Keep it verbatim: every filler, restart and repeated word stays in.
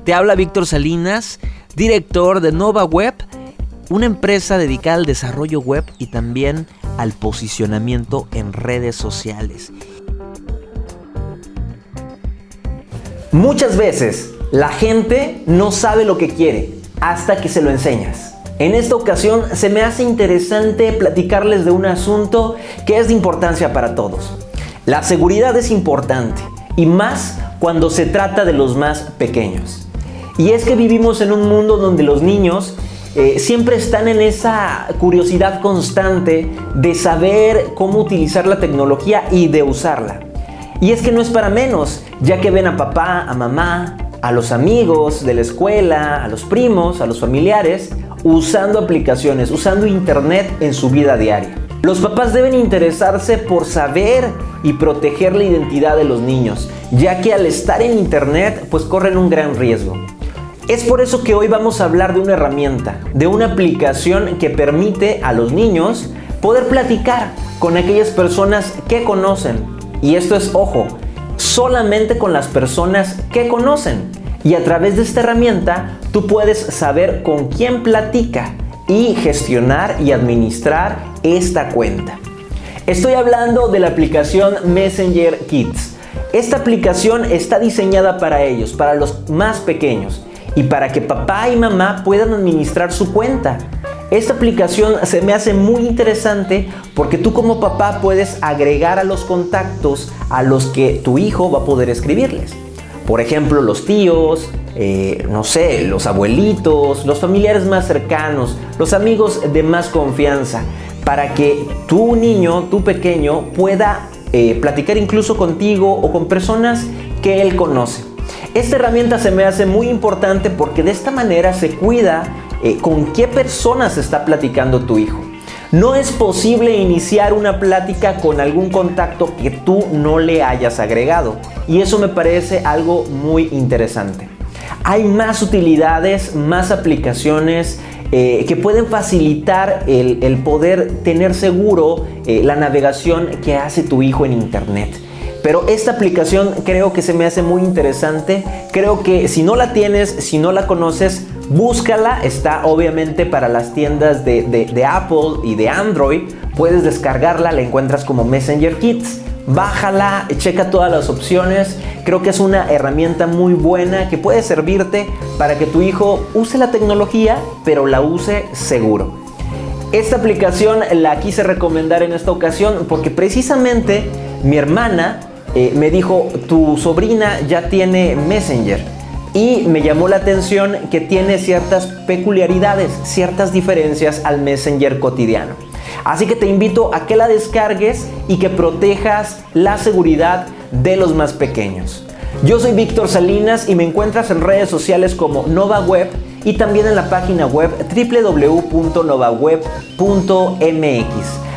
Te habla Víctor Salinas, director de Nova Web, una empresa dedicada al desarrollo web y también al posicionamiento en redes sociales. Muchas veces la gente no sabe lo que quiere hasta que se lo enseñas. En esta ocasión se me hace interesante platicarles de un asunto que es de importancia para todos. La seguridad es importante y más cuando se trata de los más pequeños. Y es que vivimos en un mundo donde los niños eh, siempre están en esa curiosidad constante de saber cómo utilizar la tecnología y de usarla. Y es que no es para menos, ya que ven a papá, a mamá, a los amigos de la escuela, a los primos, a los familiares, usando aplicaciones, usando internet en su vida diaria. Los papás deben interesarse por saber y proteger la identidad de los niños, ya que al estar en internet, pues corren un gran riesgo. Es por eso que hoy vamos a hablar de una herramienta, de una aplicación que permite a los niños poder platicar con aquellas personas que conocen. Y esto es, ojo, solamente con las personas que conocen. Y a través de esta herramienta tú puedes saber con quién platica y gestionar y administrar esta cuenta. Estoy hablando de la aplicación Messenger Kids. Esta aplicación está diseñada para ellos, para los más pequeños y para que papá y mamá puedan administrar su cuenta. Esta aplicación se me hace muy interesante porque tú como papá puedes agregar a los contactos a los que tu hijo va a poder escribirles. Por ejemplo, los tíos, eh, no sé, los abuelitos, los familiares más cercanos, los amigos de más confianza, para que tu niño, tu pequeño, pueda eh, platicar incluso contigo o con personas que él conoce. Esta herramienta se me hace muy importante porque de esta manera se cuida eh, con qué personas está platicando tu hijo. No es posible iniciar una plática con algún contacto que tú no le hayas agregado. Y eso me parece algo muy interesante. Hay más utilidades, más aplicaciones eh, que pueden facilitar el, el poder tener seguro eh, la navegación que hace tu hijo en internet. Pero esta aplicación creo que se me hace muy interesante. Creo que si no la tienes, si no la conoces, búscala. Está obviamente para las tiendas de, de, de Apple y de Android. Puedes descargarla, la encuentras como Messenger Kids. Bájala, checa todas las opciones. Creo que es una herramienta muy buena que puede servirte para que tu hijo use la tecnología, pero la use seguro. Esta aplicación la quise recomendar en esta ocasión porque precisamente mi hermana eh, me dijo, tu sobrina ya tiene Messenger, y me llamó la atención que tiene ciertas peculiaridades, ciertas diferencias al Messenger cotidiano. Así que te invito a que la descargues y que protejas la seguridad de los más pequeños. Yo soy Víctor Salinas y me encuentras en redes sociales como Nova Web y también en la página web doble u doble u doble u punto nova web punto m x.